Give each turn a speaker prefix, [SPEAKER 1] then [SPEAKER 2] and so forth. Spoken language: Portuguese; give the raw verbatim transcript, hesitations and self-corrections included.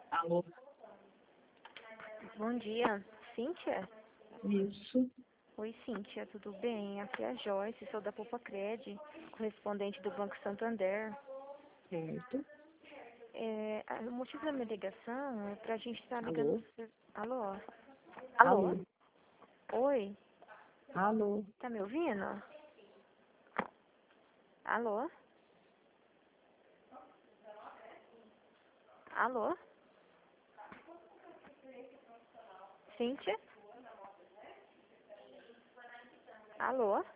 [SPEAKER 1] Alô?
[SPEAKER 2] Bom dia, Cíntia?
[SPEAKER 1] Isso,
[SPEAKER 2] Oi, Cíntia, tudo bem? Aqui é a Joyce, sou da Poupa Cred, correspondente do Banco Santander.
[SPEAKER 1] certo.
[SPEAKER 2] É, a- o motivo da minha ligação é para a gente estar ligando...
[SPEAKER 1] Alô?
[SPEAKER 2] pro- Alô?
[SPEAKER 1] Alô?
[SPEAKER 2] Alô? Oi?
[SPEAKER 1] Alô?
[SPEAKER 2] Tá me ouvindo? Alô? Alô? Cíntia? Alô?